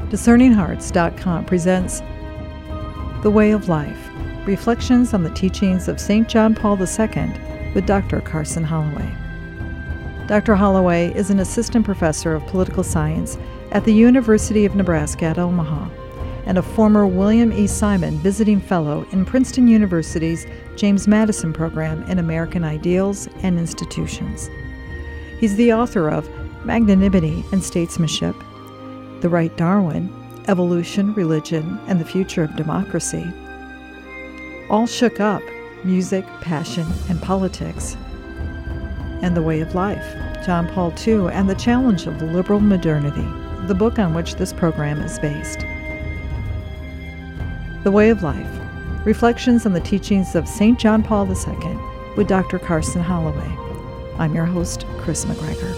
DiscerningHearts.com presents The Way of Life, Reflections on the Teachings of St. John Paul II with Dr. Carson Holloway. Dr. Holloway is an assistant professor of political science at the University of Nebraska at Omaha and a former William E. Simon Visiting Fellow in Princeton University's James Madison Program in American Ideals and Institutions. He's the author of Magnanimity and Statesmanship, The Right Darwin, Evolution, Religion, and the Future of Democracy, All Shook Up, Music, Passion, and Politics, and The Way of Life, John Paul II and the Challenge of Liberal Modernity, the book on which this program is based. The Way of Life, Reflections on the Teachings of St. John Paul II with Dr. Carson Holloway. I'm your host, Chris McGregor.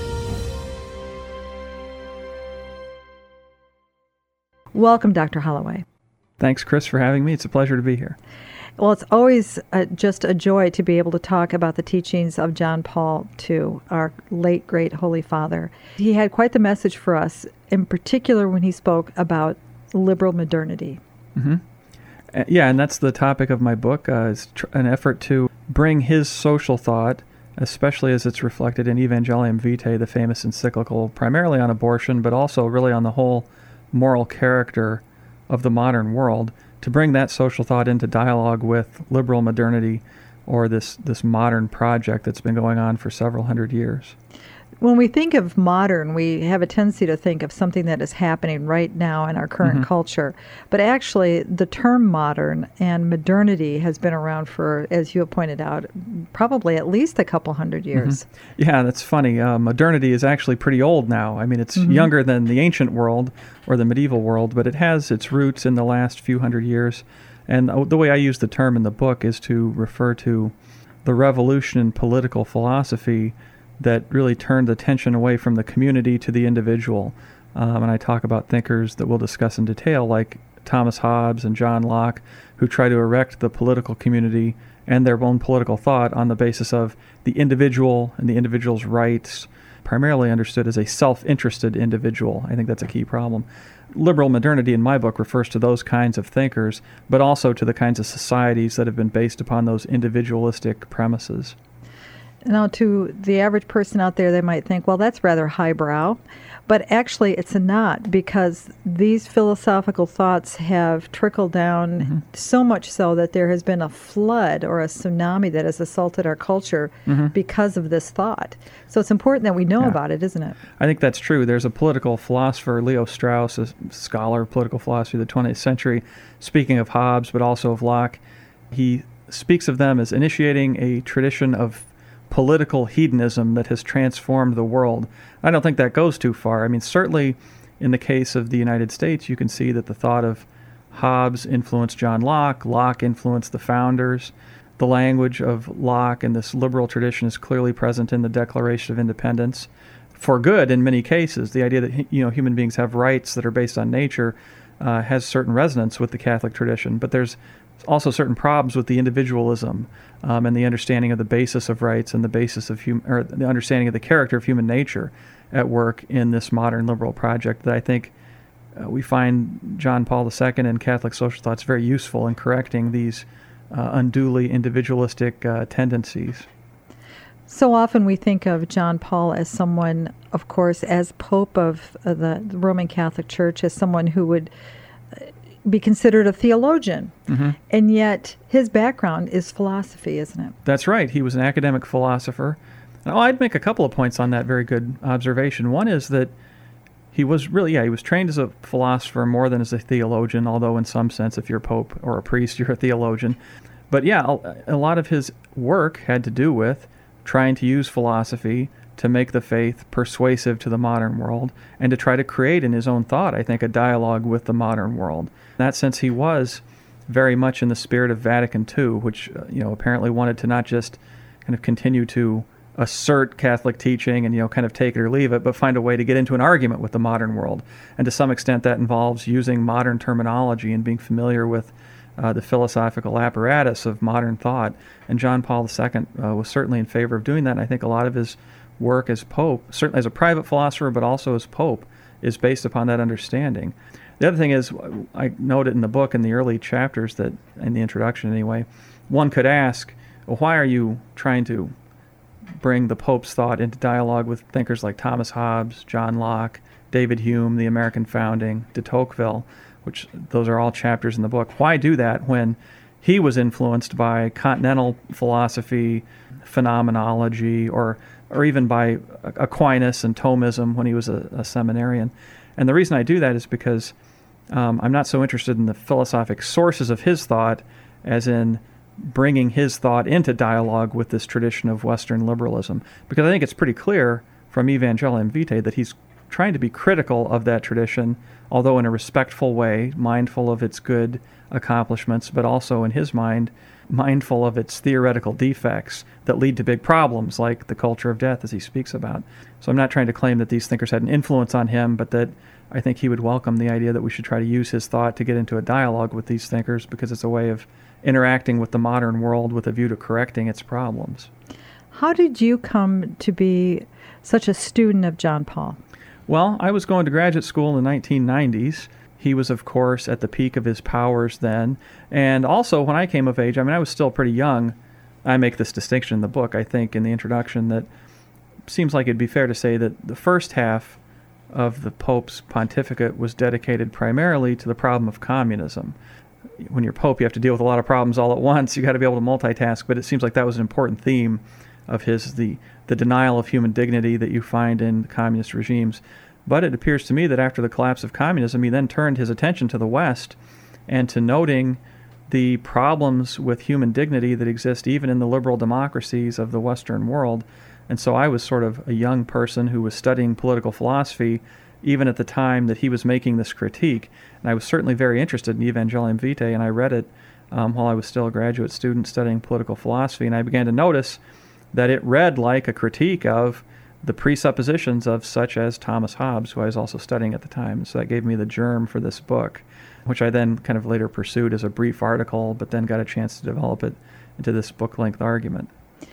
Welcome, Dr. Holloway. Thanks, Chris, for having me. It's a pleasure to be here. Well, it's always just a joy to be able to talk about the teachings of John Paul II, our late, great Holy Father. He had quite the message for us, in particular when he spoke about liberal modernity. Mm-hmm. Yeah, and that's the topic of my book, is an effort to bring his social thought, especially as it's reflected in Evangelium Vitae, the famous encyclical, primarily on abortion, but also really on the whole moral character of the modern world, to bring that social thought into dialogue with liberal modernity, or this modern project that's been going on for several hundred years. When we think of modern, we have a tendency to think of something that is happening right now in our current culture. But actually, the term modern and modernity has been around for, as you have pointed out, probably at least a couple hundred years. Yeah, that's funny. Modernity is actually pretty old now. I mean, it's younger than the ancient world or the medieval world, but it has its roots in the last few hundred years. And the way I use the term in the book is to refer to the revolution in political philosophy that really turned attention away from the community to the individual. And I talk about thinkers that we'll discuss in detail, like Thomas Hobbes and John Locke, who try to erect the political community and their own political thought on the basis of the individual and the individual's rights, primarily understood as a self-interested individual. I think that's a key problem. Liberal modernity in my book refers to those kinds of thinkers, but also to the kinds of societies that have been based upon those individualistic premises. Now, to the average person out there, they might think, well, that's rather highbrow. But actually, it's not, because these philosophical thoughts have trickled down so much so that there has been a flood or a tsunami that has assaulted our culture because of this thought. So it's important that we know about it, isn't it? I think that's true. There's a political philosopher, Leo Strauss, a scholar of political philosophy of the 20th century, speaking of Hobbes, but also of Locke. He speaks of them as initiating a tradition of political hedonism that has transformed the world. I don't think that goes too far. I mean, certainly in the case of the United States, you can see that the thought of Hobbes influenced John Locke, Locke influenced the founders. The language of Locke and this liberal tradition is clearly present in the Declaration of Independence. For good in many cases, the idea that human beings have rights that are based on nature has certain resonance with the Catholic tradition, but there's also certain problems with the individualism and the understanding of the basis of rights and the basis of the understanding of the character of human nature at work in this modern liberal project that I think we find John Paul II and Catholic social thoughts very useful in correcting these unduly individualistic tendencies. So often we think of John Paul as someone, of course, as Pope of the Roman Catholic Church, as someone who would be considered a theologian. And yet his background is philosophy, isn't it? That's right. He was an academic philosopher. Now, I'd make a couple of points on that very good observation. One is that he was trained as a philosopher more than as a theologian, although in some sense, if you're a pope or a priest, you're a theologian. But yeah, a lot of his work had to do with trying to use philosophy to make the faith persuasive to the modern world and to try to create in his own thought, I think, a dialogue with the modern world. In that sense, he was very much in the spirit of Vatican II, which apparently wanted to not just kind of continue to assert Catholic teaching and kind of take it or leave it, but find a way to get into an argument with the modern world. And to some extent, that involves using modern terminology and being familiar with the philosophical apparatus of modern thought. And John Paul II was certainly in favor of doing that. And I think a lot of his work as Pope, certainly as a private philosopher, but also as Pope, is based upon that understanding. The other thing is, I noted in the book in the early chapters that, in the introduction anyway, one could ask, well, why are you trying to bring the Pope's thought into dialogue with thinkers like Thomas Hobbes, John Locke, David Hume, the American founding, de Tocqueville, which those are all chapters in the book. Why do that when he was influenced by continental philosophy, phenomenology, or even by Aquinas and Thomism when he was a seminarian? And the reason I do that is because I'm not so interested in the philosophic sources of his thought as in bringing his thought into dialogue with this tradition of Western liberalism. Because I think it's pretty clear from Evangelium Vitae that he's trying to be critical of that tradition, although in a respectful way, mindful of its good accomplishments, but also in his mind, mindful of its theoretical defects that lead to big problems like the culture of death, as he speaks about. So I'm not trying to claim that these thinkers had an influence on him, but that I think he would welcome the idea that we should try to use his thought to get into a dialogue with these thinkers, because it's a way of interacting with the modern world with a view to correcting its problems. How did you come to be such a student of John Paul? Well, I was going to graduate school in the 1990s. He was, of course, at the peak of his powers then. And also, when I came of age, I was still pretty young. I make this distinction in the book, I think, in the introduction, that it seems like it'd be fair to say that the first half of the Pope's pontificate was dedicated primarily to the problem of communism. When you're Pope, you have to deal with a lot of problems all at once. You got to be able to multitask, but it seems like that was an important theme of his, the denial of human dignity that you find in communist regimes. But it appears to me that after the collapse of communism, he then turned his attention to the West and to noting the problems with human dignity that exist even in the liberal democracies of the Western world. And so I was sort of a young person who was studying political philosophy even at the time that he was making this critique. And I was certainly very interested in Evangelium Vitae, and I read it while I was still a graduate student studying political philosophy, and I began to notice that it read like a critique of the presuppositions of such as Thomas Hobbes, who I was also studying at the time. So that gave me the germ for this book, which I then kind of later pursued as a brief article, but then got a chance to develop it into this book-length argument.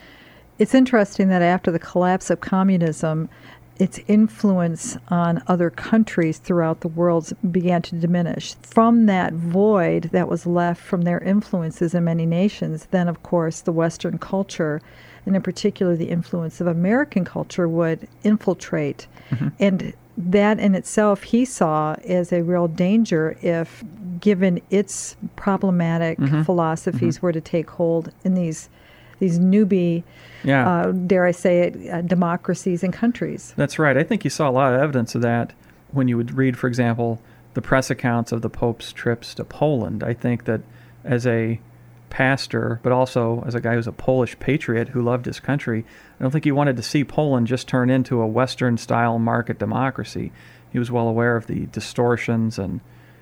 It's interesting that after the collapse of communism, its influence on other countries throughout the world began to diminish. From that void that was left from their influences in many nations, then, of course, the Western culture, and in particular the influence of American culture, would infiltrate. Mm-hmm. And that in itself he saw as a real danger if, given its problematic philosophies, were to take hold in these newbie, dare I say it, democracies and countries. That's right. I think you saw a lot of evidence of that when you would read, for example, the press accounts of the Pope's trips to Poland. I think that as a pastor, but also as a guy who's a Polish patriot who loved his country, I don't think he wanted to see Poland just turn into a Western-style market democracy. He was well aware of the distortions and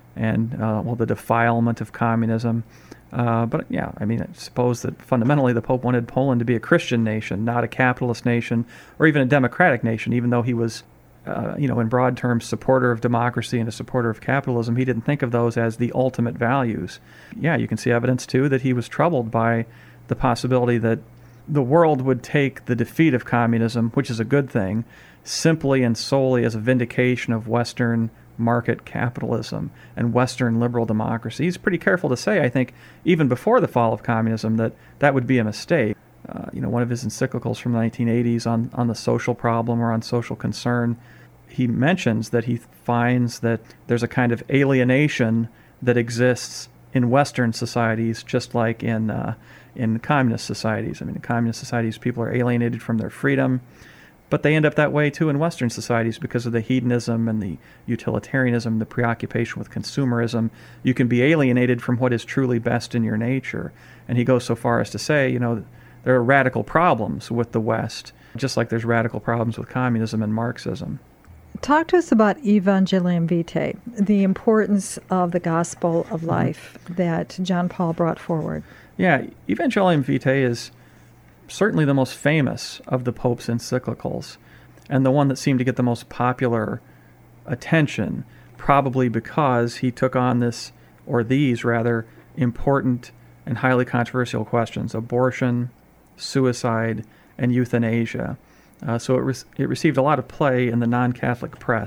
the defilement of communism. But yeah, I suppose that fundamentally the Pope wanted Poland to be a Christian nation, not a capitalist nation, or even a democratic nation, even though he was, in broad terms, supporter of democracy and a supporter of capitalism. He didn't think of those as the ultimate values. Yeah, you can see evidence, too, that he was troubled by the possibility that the world would take the defeat of communism, which is a good thing, simply and solely as a vindication of Western market capitalism and Western liberal democracy. He's pretty careful to say, I think, even before the fall of communism, that would be a mistake. One of his encyclicals from the 1980s on the social problem or on social concern, he mentions that he finds that there's a kind of alienation that exists in Western societies, just like in communist societies. In communist societies, people are alienated from their freedom, but they end up that way too in Western societies because of the hedonism and the utilitarianism, the preoccupation with consumerism. You can be alienated from what is truly best in your nature. And he goes so far as to say, there are radical problems with the West, just like there's radical problems with communism and Marxism. Talk to us about Evangelium Vitae, the importance of the gospel of life that John Paul brought forward. Yeah, Evangelium Vitae is certainly the most famous of the Pope's encyclicals, and the one that seemed to get the most popular attention, probably because he took on these important and highly controversial questions: abortion, suicide, and euthanasia. So it received a lot of play in the non-Catholic press.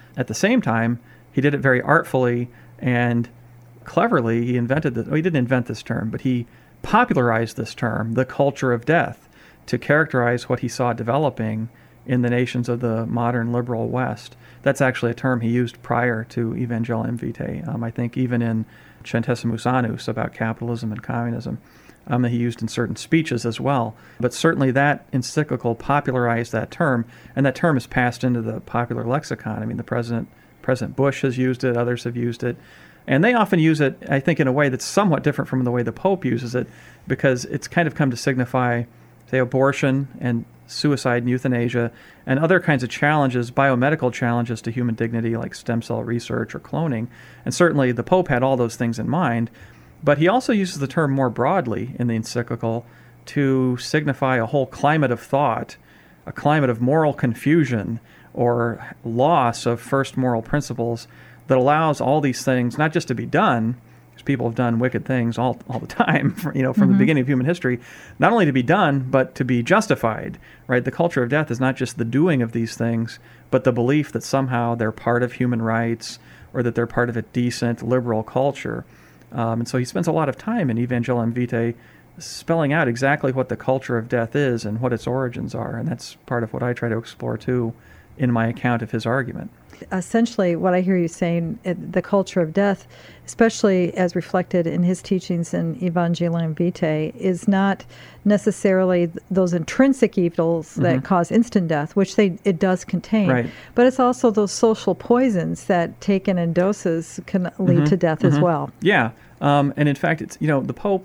At the same time, he did it very artfully and cleverly. He invented this. Well, he didn't invent this term, but he popularized this term, the culture of death, to characterize what he saw developing in the nations of the modern liberal West. That's actually a term he used prior to Evangelium Vitae. I think even in Centesimus Annus about capitalism and communism, that he used in certain speeches as well. But certainly that encyclical popularized that term, and that term has passed into the popular lexicon. I mean, President Bush has used it, others have used it, and they often use it, I think, in a way that's somewhat different from the way the Pope uses it, because it's kind of come to signify, say, abortion and suicide and euthanasia and other kinds of challenges, biomedical challenges to human dignity like stem cell research or cloning. And certainly the Pope had all those things in mind, but he also uses the term more broadly in the encyclical to signify a whole climate of thought, a climate of moral confusion or loss of first moral principles that allows all these things not just to be done, because people have done wicked things all the time, from the beginning of human history, not only to be done, but to be justified, right? The culture of death is not just the doing of these things, but the belief that somehow they're part of human rights or that they're part of a decent liberal culture. And so he spends a lot of time in Evangelium Vitae spelling out exactly what the culture of death is and what its origins are. And that's part of what I try to explore, too, in my account of his argument. Essentially, what I hear you saying, the culture of death, especially as reflected in his teachings in Evangelium Vitae, is not necessarily those intrinsic evils that cause instant death, which it does contain. Right. But it's also those social poisons that, taken in doses, can lead to death as well. Yeah. And in fact, it's the Pope,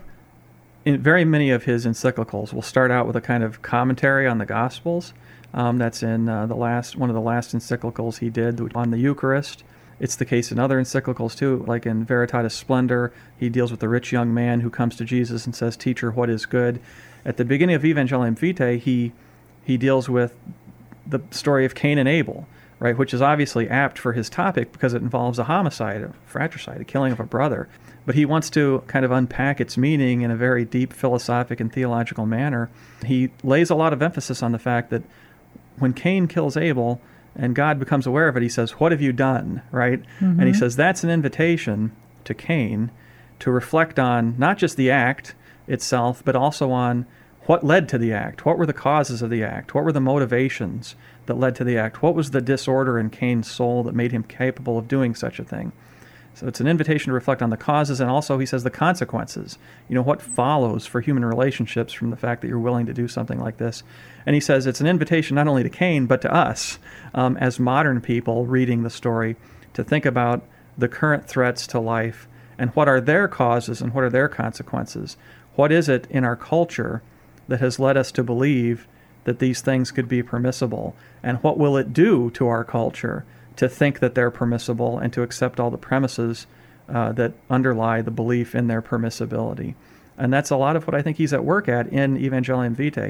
in very many of his encyclicals, will start out with a kind of commentary on the Gospels. That's in one of the last encyclicals he did on the Eucharist. It's the case in other encyclicals too, like in Veritatis Splendor. He deals with the rich young man who comes to Jesus and says, "Teacher, what is good?" At the beginning of Evangelium Vitae, he deals with the story of Cain and Abel, right, which is obviously apt for his topic because it involves a homicide, a fratricide, a killing of a brother. But he wants to kind of unpack its meaning in a very deep philosophic and theological manner. He lays a lot of emphasis on the fact that when Cain kills Abel and God becomes aware of it, he says, "What have you done?" Right? And he says that's an invitation to Cain to reflect on not just the act itself, but also on what led to the act. What were the causes of the act? What were the motivations that led to the act? What was the disorder in Cain's soul that made him capable of doing such a thing? So it's an invitation to reflect on the causes, and also, he says, the consequences. What follows for human relationships from the fact that you're willing to do something like this. And he says it's an invitation not only to Cain, but to us, as modern people reading the story, to think about the current threats to life and what are their causes and what are their consequences. What is it in our culture that has led us to believe that these things could be permissible? And what will it do to our culture to think that they're permissible and to accept all the premises that underlie the belief in their permissibility? And that's a lot of what I think he's at work at in Evangelium Vitae.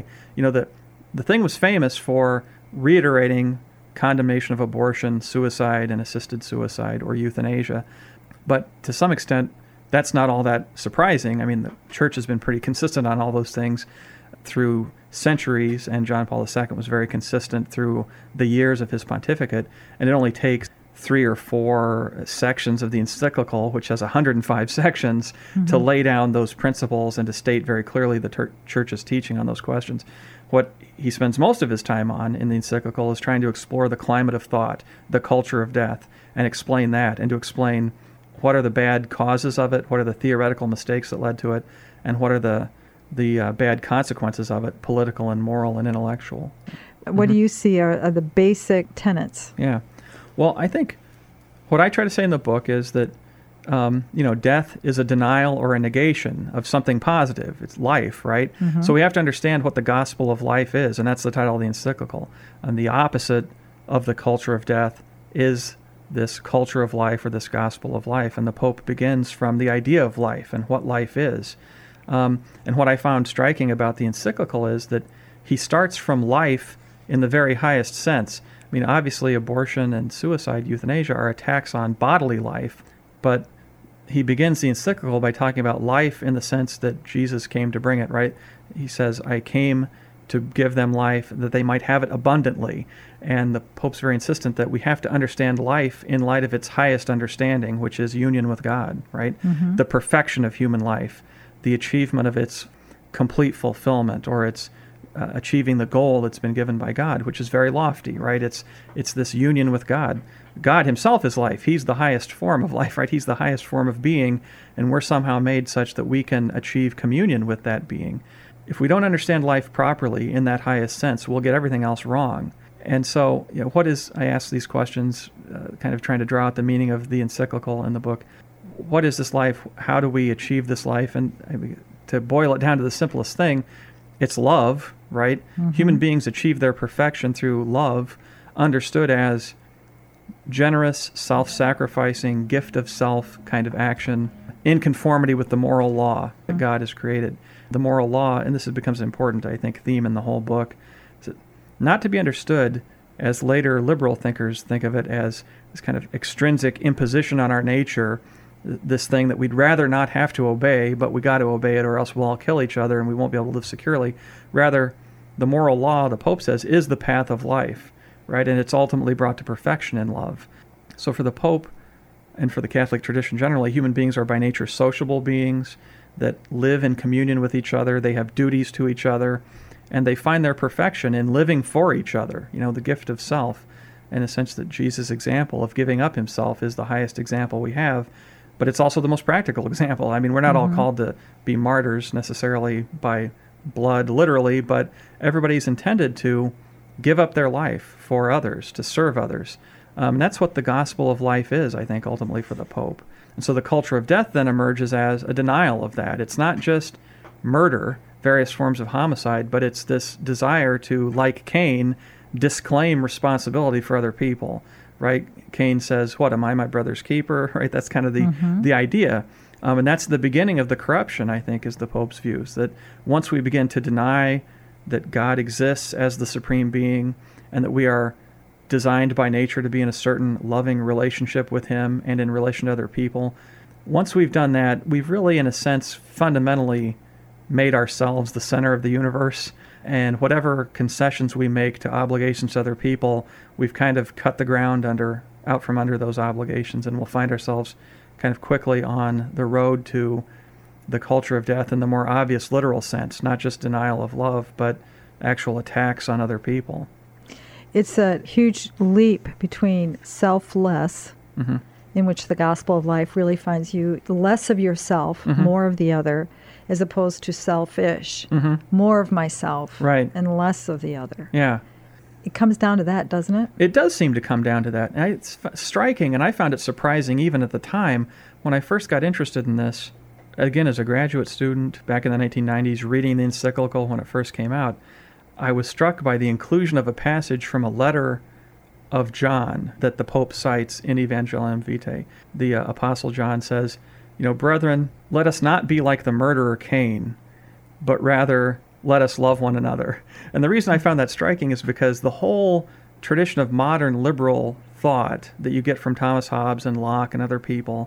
The thing was famous for reiterating condemnation of abortion, suicide, and assisted suicide, or euthanasia. But to some extent, that's not all that surprising. I mean, the Church has been pretty consistent on all those things through centuries, and John Paul II was very consistent through the years of his pontificate, and it only takes 3 or 4 sections of the encyclical, which has 105 sections, to lay down those principles and to state very clearly the Church's teaching on those questions. What he spends most of his time on in the encyclical is trying to explore the climate of thought, the culture of death, and explain that, and to explain what are the bad causes of it, what are the theoretical mistakes that led to it, and what are the bad consequences of it, political and moral and intellectual. What do you see are the basic tenets? Yeah. Well, I think what I try to say in the book is that, death is a denial or a negation of something positive. It's life, right? So we have to understand what the gospel of life is, and that's the title of the encyclical. And the opposite of the culture of death is this culture of life or this gospel of life. And the Pope begins from the idea of life and what life is. And what I found striking about the encyclical is that he starts from life in the very highest sense. I mean, obviously, abortion and suicide, euthanasia, are attacks on bodily life, but he begins the encyclical by talking about life in the sense that Jesus came to bring it, right? He says, "I came to give them life, that they might have it abundantly. And the Pope's very insistent that we have to understand life in light of its highest understanding, which is union with God, right? Mm-hmm. The perfection of human life, the achievement of its complete fulfillment, or its achieving the goal that's been given by God, which is very lofty, right? It's this union with God. God himself is life. He's the highest form of life, right? He's the highest form of being, and we're somehow made such that we can achieve communion with that being. If we don't understand life properly in that highest sense, we'll get everything else wrong. And so, I ask these questions, kind of trying to draw out the meaning of the encyclical and the book. What is this life? How do we achieve this life? And to boil it down to the simplest thing, it's love, right? Mm-hmm. Human beings achieve their perfection through love, understood as generous, self-sacrificing, gift of self kind of action in conformity with the moral law that God has created. The moral law, and this becomes an important, I think, theme in the whole book, is not to be understood as later liberal thinkers think of it, as this kind of extrinsic imposition on our nature, this thing that we'd rather not have to obey, but we got to obey it or else we'll all kill each other and we won't be able to live securely. Rather, the moral law, the Pope says, is the path of life, right? And it's ultimately brought to perfection in love. So for the Pope and for the Catholic tradition generally, human beings are by nature sociable beings that live in communion with each other. They have duties to each other, and they find their perfection in living for each other, the gift of self, in a sense that Jesus' example of giving up himself is the highest example we have, but it's also the most practical example. I mean, we're not all called to be martyrs necessarily by blood, literally, but everybody's intended to give up their life for others, to serve others. And that's what the gospel of life is, I think, ultimately for the Pope. And so the culture of death then emerges as a denial of that. It's not just murder, various forms of homicide, but it's this desire to, like Cain, disclaim responsibility for other people, right? Cain says, what, am I my brother's keeper? Right? That's kind of the idea. And that's the beginning of the corruption, I think, is the Pope's views, that once we begin to deny that God exists as the supreme being and that we are designed by nature to be in a certain loving relationship with him and in relation to other people, once we've done that, we've really, in a sense, fundamentally made ourselves the center of the universe. And whatever concessions we make to obligations to other people, we've kind of cut the ground out from under those obligations, and we'll find ourselves kind of quickly on the road to the culture of death in the more obvious literal sense, not just denial of love, but actual attacks on other people. It's a huge leap between selfless, in which the gospel of life really finds you less of yourself, more of the other, as opposed to selfish, more of myself, right, and less of the other. Yeah. It comes down to that, doesn't it? It does seem to come down to that. It's striking, and I found it surprising even at the time when I first got interested in this, again, as a graduate student back in the 1990s, reading the encyclical when it first came out. I was struck by the inclusion of a passage from a letter of John that the Pope cites in Evangelium Vitae. The Apostle John says, brethren, let us not be like the murderer Cain, but rather let us love one another. And the reason I found that striking is because the whole tradition of modern liberal thought that you get from Thomas Hobbes and Locke and other people,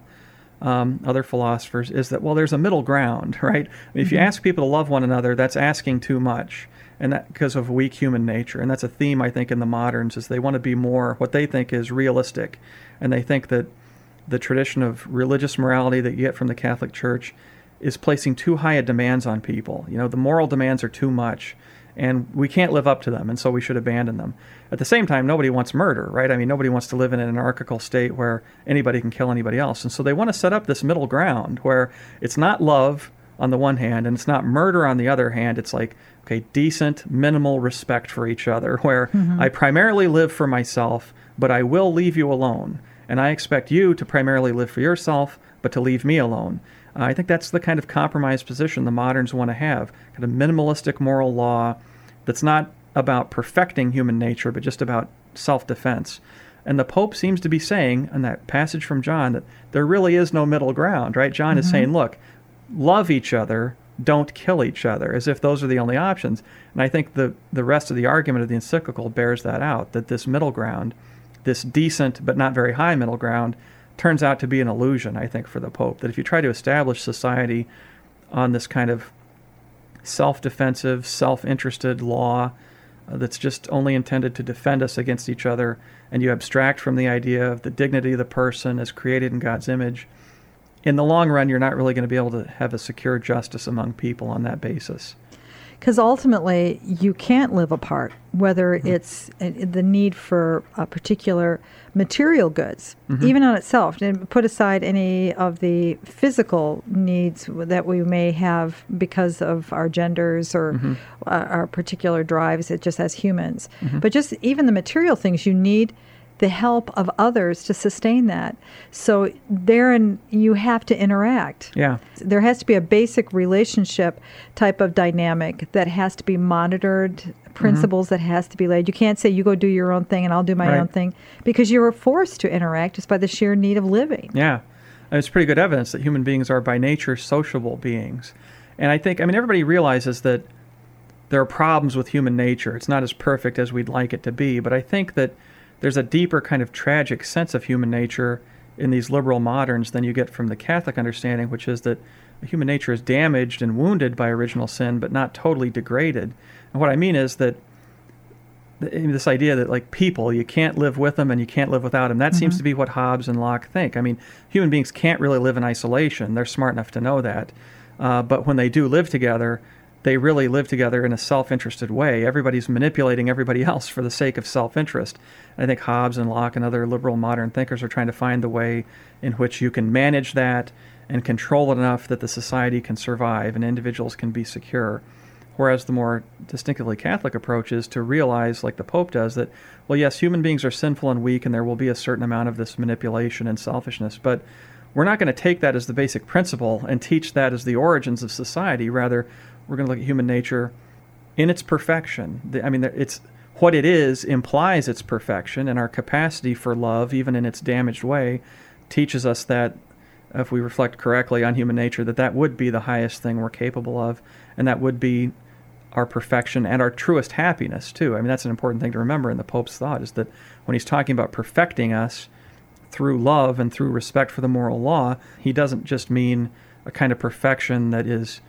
other philosophers, is that, there's a middle ground, right? If you ask people to love one another, that's asking too much, and that because of weak human nature. And that's a theme, I think, in the moderns, is they want to be more what they think is realistic, and they think that the tradition of religious morality that you get from the Catholic Church is placing too high demands on people. The moral demands are too much, and we can't live up to them, and so we should abandon them. At the same time, nobody wants murder, right? I mean, nobody wants to live in an anarchical state where anybody can kill anybody else. And so they want to set up this middle ground where it's not love on the one hand, and it's not murder on the other hand. It's like, okay, decent, minimal respect for each other, where I primarily live for myself, but I will leave you alone. And I expect you to primarily live for yourself, but to leave me alone. I think that's the kind of compromised position the moderns want to have, kind of minimalistic moral law that's not about perfecting human nature, but just about self-defense. And the Pope seems to be saying in that passage from John that there really is no middle ground, right? John is saying, look, love each other, don't kill each other, as if those are the only options. And I think the rest of the argument of the encyclical bears that out, that this middle ground, this decent but not very high middle ground, turns out to be an illusion, I think, for the Pope. That if you try to establish society on this kind of self-defensive, self-interested law that's just only intended to defend us against each other, and you abstract from the idea of the dignity of the person as created in God's image, in the long run, you're not really going to be able to have a secure justice among people on that basis. Because ultimately, you can't live apart, whether it's the need for a particular material goods, even on itself, and put aside any of the physical needs that we may have because of our genders or our particular drives, just as humans. But just even the material things, you need the help of others to sustain that. So therein, you have to interact. Yeah. There has to be a basic relationship type of dynamic that has to be monitored, principles that has to be laid. You can't say, you go do your own thing and I'll do my own thing, because you're forced to interact just by the sheer need of living. Yeah. And it's pretty good evidence that human beings are by nature sociable beings. And I think, everybody realizes that there are problems with human nature. It's not as perfect as we'd like it to be, but I think that there's a deeper kind of tragic sense of human nature in these liberal moderns than you get from the Catholic understanding, which is that human nature is damaged and wounded by original sin, but not totally degraded. And what I mean is that this idea that, like, people, you can't live with them and you can't live without them, that seems to be what Hobbes and Locke think. Human beings can't really live in isolation. They're smart enough to know that. But when they do live together, they really live together in a self-interested way. Everybody's manipulating everybody else for the sake of self-interest. And I think Hobbes and Locke and other liberal modern thinkers are trying to find the way in which you can manage that and control it enough that the society can survive and individuals can be secure. Whereas the more distinctively Catholic approach is to realize, like the Pope does, that, well, yes, human beings are sinful and weak, and there will be a certain amount of this manipulation and selfishness, but we're not going to take that as the basic principle and teach that as the origins of society. Rather, we're going to look at human nature in its perfection. It's what it is implies its perfection, and our capacity for love, even in its damaged way, teaches us that, if we reflect correctly on human nature, that would be the highest thing we're capable of, and that would be our perfection and our truest happiness, too. That's an important thing to remember in the Pope's thought, is that when he's talking about perfecting us through love and through respect for the moral law, he doesn't just mean a kind of perfection that is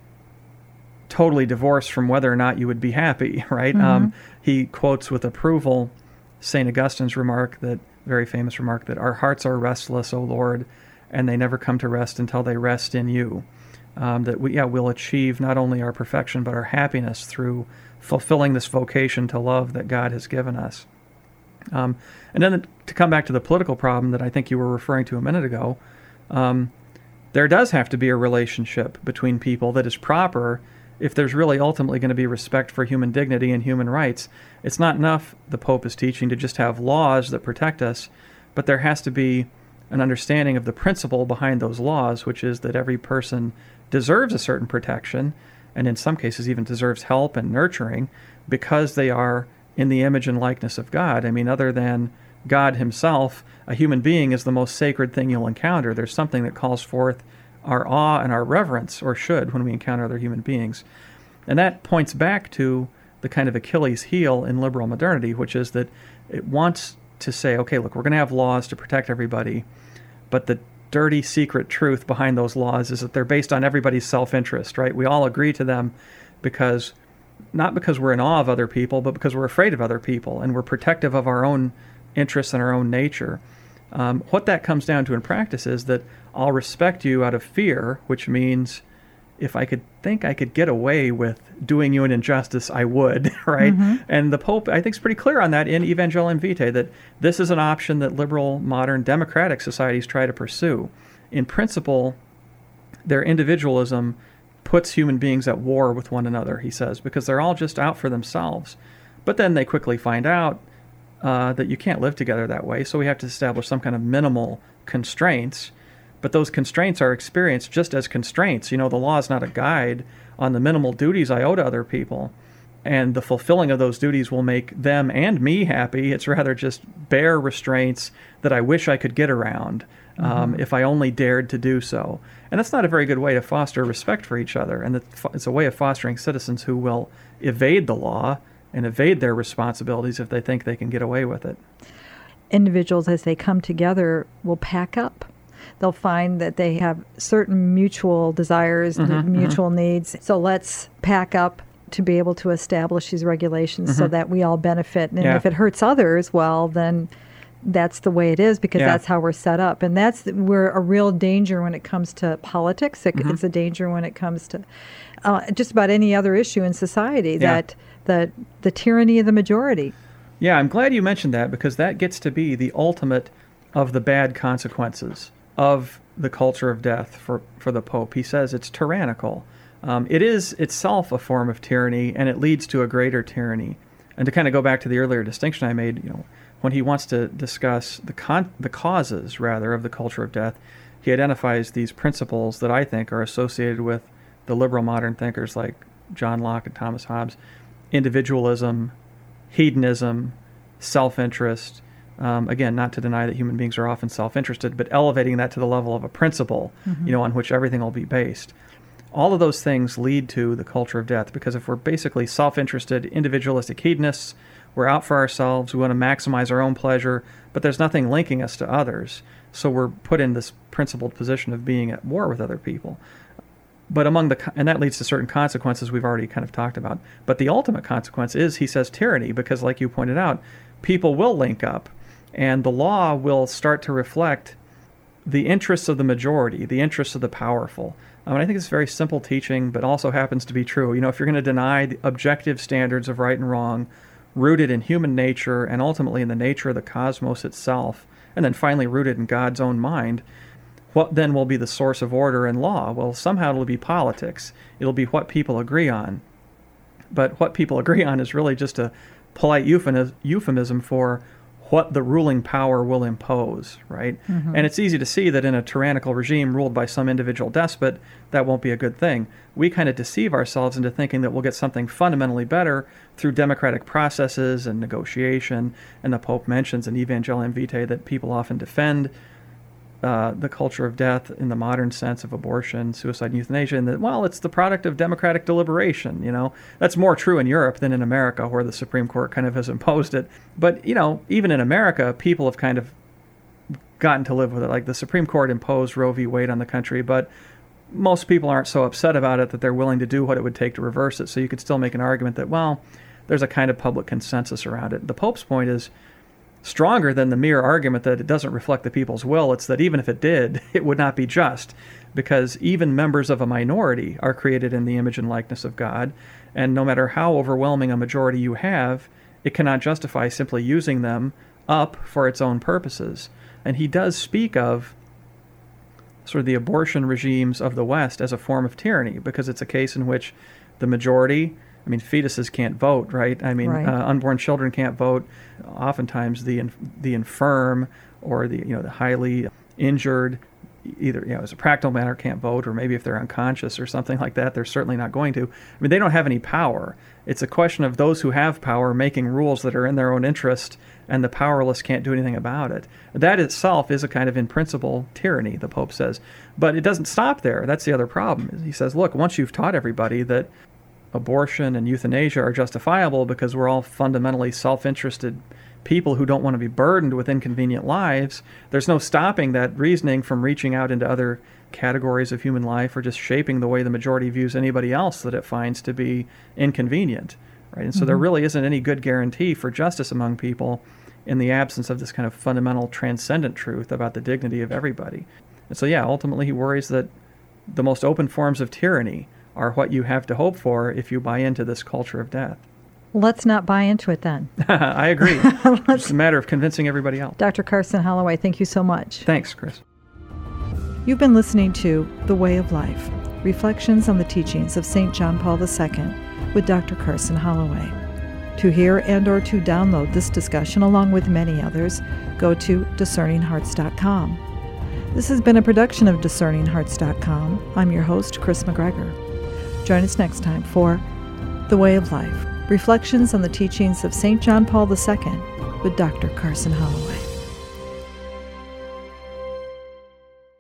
totally divorced from whether or not you would be happy, right? He quotes with approval St. Augustine's remark, that very famous remark, that our hearts are restless, O Lord, and they never come to rest until they rest in you. That we'll achieve not only our perfection, but our happiness through fulfilling this vocation to love that God has given us. And then to come back to the political problem that I think you were referring to a minute ago, there does have to be a relationship between people that is proper if there's really ultimately going to be respect for human dignity and human rights. It's not enough, the Pope is teaching, to just have laws that protect us, but there has to be an understanding of the principle behind those laws, which is that every person deserves a certain protection, and in some cases even deserves help and nurturing, because they are in the image and likeness of God. Other than God himself, a human being is the most sacred thing you'll encounter. There's something that calls forth our awe and our reverence, or should, when we encounter other human beings. And that points back to the kind of Achilles heel in liberal modernity, which is that it wants to say, okay, look, we're going to have laws to protect everybody, but the dirty secret truth behind those laws is that they're based on everybody's self-interest, right? We all agree to them not because we're in awe of other people, but because we're afraid of other people, and we're protective of our own interests and our own nature. What that comes down to in practice is that I'll respect you out of fear, which means if I could think I could get away with doing you an injustice, I would, right? And the Pope, I think, is pretty clear on that in Evangelium Vitae, that this is an option that liberal, modern, democratic societies try to pursue. In principle, their individualism puts human beings at war with one another, he says, because they're all just out for themselves. But then they quickly find out that you can't live together that way, so we have to establish some kind of minimal constraints. But those constraints are experienced just as constraints. The law is not a guide on the minimal duties I owe to other people, and the fulfilling of those duties will make them and me happy. It's rather just bare restraints that I wish I could get around if I only dared to do so. And that's not a very good way to foster respect for each other, and it's a way of fostering citizens who will evade the law and evade their responsibilities if they think they can get away with it. Individuals, as they come together, will pack up. they'll find that they have certain mutual desires, mutual needs. So let's pack up to be able to establish these regulations so that we all benefit. And if it hurts others, well, then that's the way it is, because that's how we're set up. And we're a real danger when it comes to politics. It's a danger when it comes to just about any other issue in society, that the tyranny of the majority. Yeah, I'm glad you mentioned that, because that gets to be the ultimate of the bad consequences of the culture of death for the Pope. He says it's tyrannical. It is itself a form of tyranny, and it leads to a greater tyranny. And to kind of go back to the earlier distinction I made, when he wants to discuss the causes, rather, of the culture of death, he identifies these principles that I think are associated with the liberal modern thinkers like John Locke and Thomas Hobbes: individualism, hedonism, self-interest. Again, not to deny that human beings are often self-interested, but elevating that to the level of a principle, on which everything will be based. All of those things lead to the culture of death, because if we're basically self-interested, individualistic hedonists, we're out for ourselves, we want to maximize our own pleasure, but there's nothing linking us to others. So we're put in this principled position of being at war with other people. But and that leads to certain consequences we've already kind of talked about. But the ultimate consequence is, he says, tyranny, because like you pointed out, people will link up, and the law will start to reflect the interests of the majority, the interests of the powerful. And I think it's very simple teaching, but also happens to be true. If you're going to deny the objective standards of right and wrong, rooted in human nature and ultimately in the nature of the cosmos itself, and then finally rooted in God's own mind, what then will be the source of order and law? Well, somehow it'll be politics. It'll be what people agree on. But what people agree on is really just a polite euphemism for what the ruling power will impose, right? And it's easy to see that in a tyrannical regime ruled by some individual despot, that won't be a good thing. We kind of deceive ourselves into thinking that we'll get something fundamentally better through democratic processes and negotiation. And the Pope mentions in Evangelium Vitae that people often defend the culture of death in the modern sense of abortion, suicide, and euthanasia, and that, well, it's the product of democratic deliberation. That's more true in Europe than in America, where the Supreme Court kind of has imposed it. But, even in America, people have kind of gotten to live with it. Like the Supreme Court imposed Roe v. Wade on the country, but most people aren't so upset about it that they're willing to do what it would take to reverse it. So you could still make an argument that, well, there's a kind of public consensus around it. The Pope's point is stronger than the mere argument that it doesn't reflect the people's will. It's that even if it did, it would not be just, because even members of a minority are created in the image and likeness of God, and no matter how overwhelming a majority you have, it cannot justify simply using them up for its own purposes. And he does speak of sort of the abortion regimes of the West as a form of tyranny, because it's a case in which the majority, fetuses can't vote, right? Right. Unborn children can't vote. Oftentimes, the infirm or the highly injured, either as a practical matter, can't vote, or maybe if they're unconscious or something like that, they're certainly not going to. They don't have any power. It's a question of those who have power making rules that are in their own interest, and the powerless can't do anything about it. That itself is a kind of, in principle, tyranny, the Pope says. But it doesn't stop there. That's the other problem. He says, look, once you've taught everybody that abortion and euthanasia are justifiable because we're all fundamentally self-interested people who don't want to be burdened with inconvenient lives, there's no stopping that reasoning from reaching out into other categories of human life or just shaping the way the majority views anybody else that it finds to be inconvenient, right? And so there really isn't any good guarantee for justice among people in the absence of this kind of fundamental transcendent truth about the dignity of everybody. And so, ultimately he worries that the most open forms of tyranny are what you have to hope for if you buy into this culture of death. Let's not buy into it then. I agree. It's a matter of convincing everybody else. Dr. Carson Holloway, thank you so much. Thanks, Chris. You've been listening to The Way of Life, Reflections on the Teachings of St. John Paul II with Dr. Carson Holloway. To hear and or to download this discussion along with many others, go to discerninghearts.com. This has been a production of discerninghearts.com. I'm your host, Chris McGregor. Join us next time for The Way of Life, Reflections on the Teachings of St. John Paul II with Dr. Carson Holloway.